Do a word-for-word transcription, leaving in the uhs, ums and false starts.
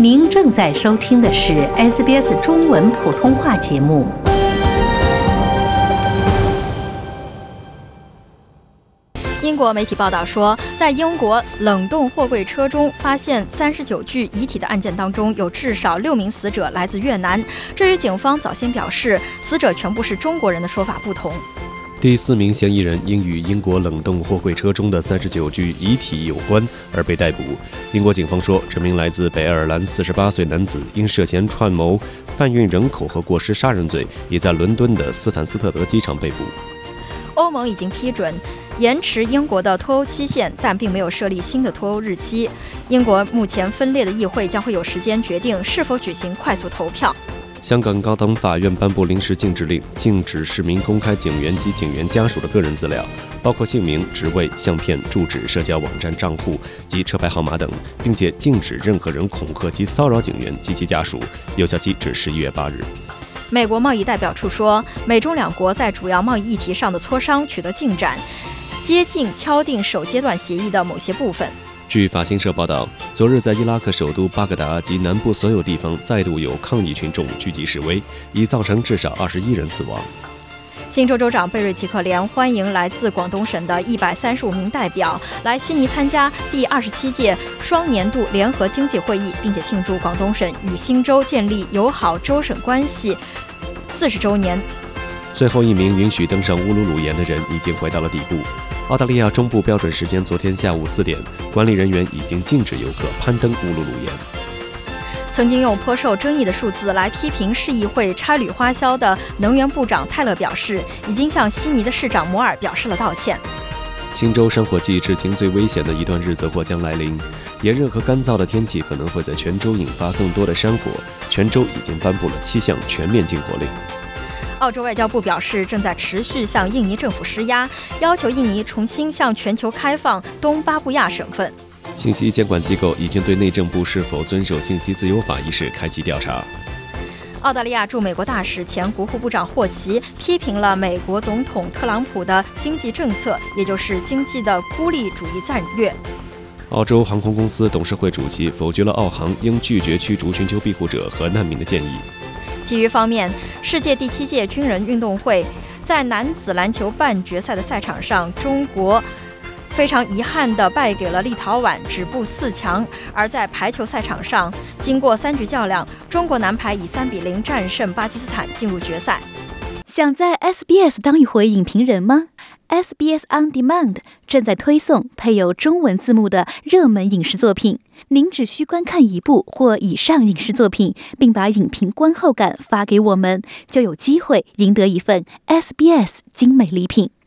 您正在收听的是 S B S 中文普通话节目。 英国媒体报道说，在英国冷冻货柜车中发现三十九具遗体的案件当中，有至少六名死者来自越南。这与警方早先表示死者全部是中国人的说法不同。 第四名嫌疑人因与英国冷冻货柜车中的三十九具遗体有关而被逮捕。英国警方说，这名来自北爱尔兰四十八岁男子因涉嫌串谋贩运人口和过失杀人罪，已在伦敦的斯坦斯特德机场被捕。 欧盟已经批准延迟英国的脱欧期限，但并没有设立新的脱欧日期。英国目前分裂的议会将会有时间决定是否举行快速投票。 香港高等法院颁布临时禁止令，禁止市民公开警员及警员家属的个人资料，包括姓名、职位、相片、住址、社交网站账户及车牌号码等，并且禁止任何人恐吓及骚扰警员及其家属，有效期至十一月八日。 美国贸易代表处说，美中两国在主要贸易议题上的磋商取得进展，接近敲定首阶段协议的某些部分。 据法新社报道，昨日在伊拉克首都巴格达及南部所有地方再度有抗议群众聚集示威，已造成至少二十一人死亡。 新州州长贝瑞奇克连欢迎来自广东省的一百三十五名代表来悉尼参加第二十七届双年度联合经济会议，并且庆祝广东省与新州建立友好州省关系四十周年。 最后一名允许登上乌鲁鲁岩的人已经回到了底部。澳大利亚中部标准时间昨天下午四点，管理人员已经禁止游客攀登乌鲁鲁岩。 曾经用颇受争议的数字来批评市议会差旅花销的能源部长泰勒表示，已经向悉尼的市长摩尔表示了道歉。 新州山火季至今最危险的一段日子或将来临，炎热和干燥的天气可能会在全州引发更多的山火，全州已经颁布了七项全面禁火令。 澳洲外交部表示，正在持续向印尼政府施压，要求印尼重新向全球开放东巴布亚省份。 信息监管机构已经对内政部是否遵守信息自由法一事开启调查。 澳大利亚驻美国大使前国库部长霍奇批评了美国总统特朗普的经济政策，也就是经济的孤立主义战略。 澳洲航空公司董事会主席否决了澳航应拒绝驱逐寻求庇护者和难民的建议。 体育方面，世界第七届军人运动会在男子篮球半决赛的赛场上，中国非常遗憾地败给了立陶宛，止步四强。而在排球赛场上，经过三局较量，中国男排以三比零战胜巴基斯坦，进入决赛。 想在 S B S 当一回影评人吗？ S B S On Demand 正在推送配有中文字幕的热门影视作品，您只需观看一部或以上影视作品，并把影评观后感发给我们，就有机会赢得一份 S B S 精美礼品。